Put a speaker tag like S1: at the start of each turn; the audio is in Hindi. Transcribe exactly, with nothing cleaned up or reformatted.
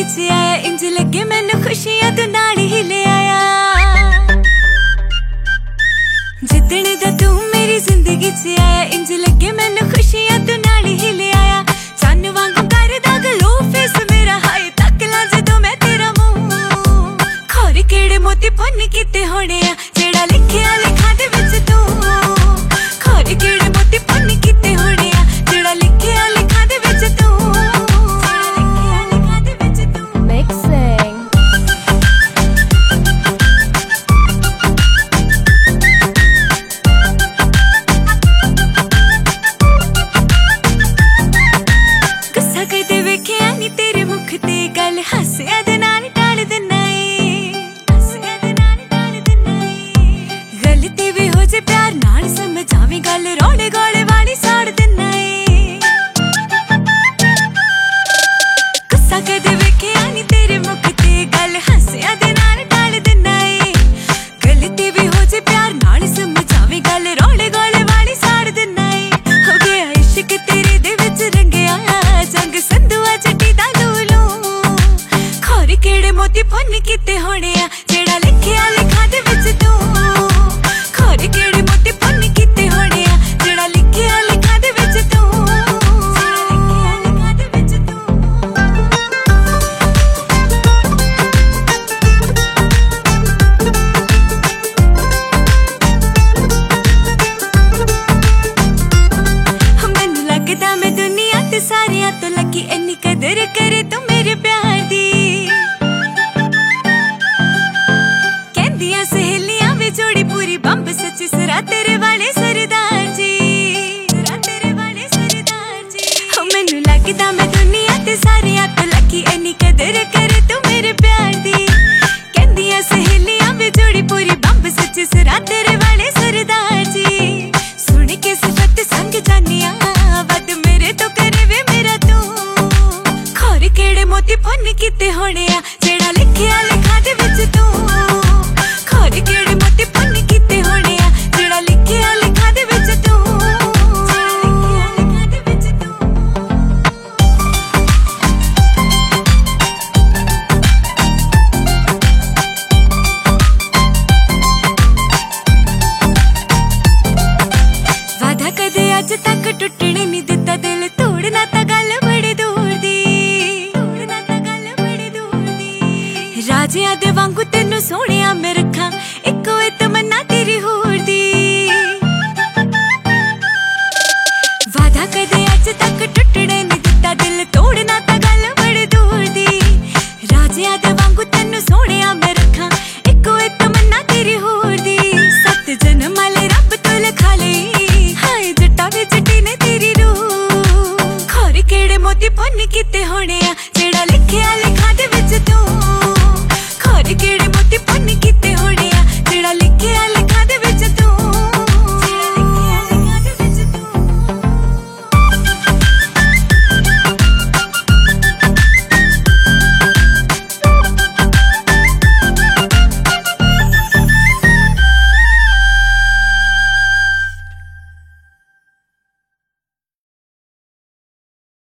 S1: जिंदगी च आया इंज लगे मैनू खुशियां तू नाल ही ले आया। जिदण दा तू मेरी जिंदगी च आया इंज लगे मैनू खुशियां तू नाल ही ले आया। चन्न वांगू करदा गलो फेस मेरा हाय तक ला जदों मैं तेरा मुंह। खौर केड़े मोती पुन कीते होने आ जेड़ा लिखिया